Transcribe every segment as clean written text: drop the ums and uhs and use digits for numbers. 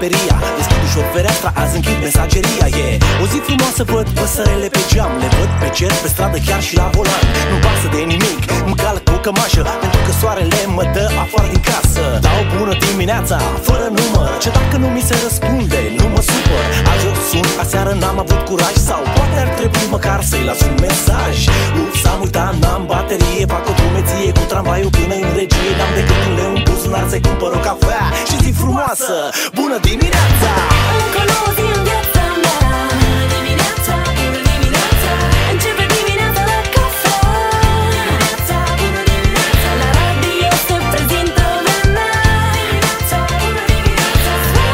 draperia, deschid ușor fereastra, azi închid mesageria. O zi frumoasă, văd păsărele pe geam, le văd pe cer, pe stradă, chiar și la volan. Nu pasă de nimic, îmi calc o cămașă, pentru că soarele mă dă afară din casă. Dau bună dimineața, fără număr, ce dacă nu mi se răspunde, nu mă supăr. Azi o sun, aseară n-am avut curaj, sau poate ar trebui măcar să-i las un mesaj. Ups, am uitat, n-am baterie, fac o drumeție cu tramvaiul până în regie. N-am decât un leu în buzunar să-i cumpăr o cafea și zi frumoasă, bună dimineața! Încă o nouă zi în viața mea. Dimineața, bună dimineața. Începe dimineața la cafea. Dimineața, bună dimineața. La radio se prezintă vremea. Dimineața, bună dimineața.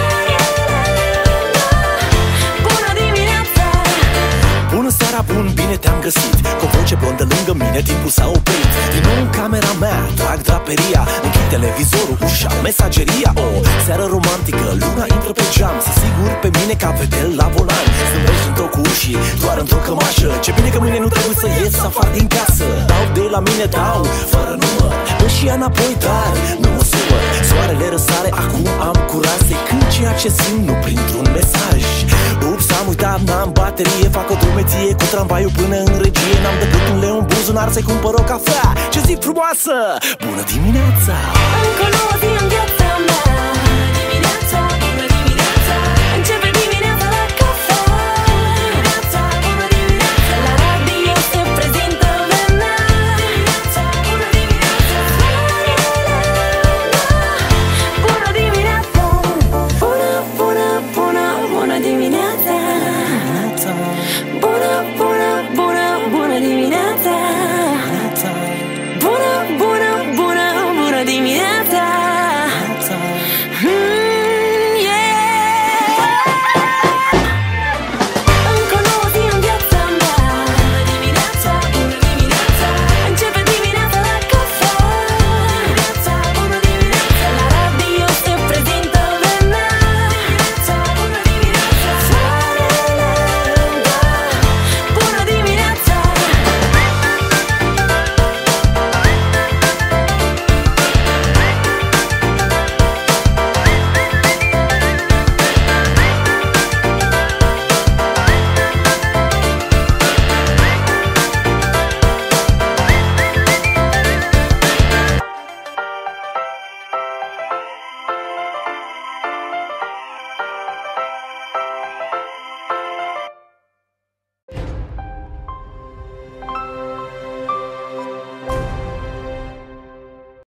Bună dimineața. Bună seara, bun, bine te-am găsit. Cu o voce blondă lângă mine, timpul s-a oprit. Din nou în camera mea, trag draperia, închid televizorul, ușa, mesageria. O seară romantică, luna intră pe geam, se sigur pe mine ca vedel la volan. Zâmbești într-o cu ușii, doar într-o cămașă. Ce bine că mâine nu trebuie să ies afară din casă. Dau de la mine, dau, fără număr, dă și ea înapoi, dar nu mă supăr. Soarele răsare, acum am curaj să-i cânt ceea ce simt, nu printr-un mesaj. Ups, am uitat, n-am baterie, fac o drumeție cu tramvaiul până în regie. N-am decât un leu în buzunar să-i cumpăr o cafea. Ce zi frumoasă, bună dimineața! Încă o nouă zi în viața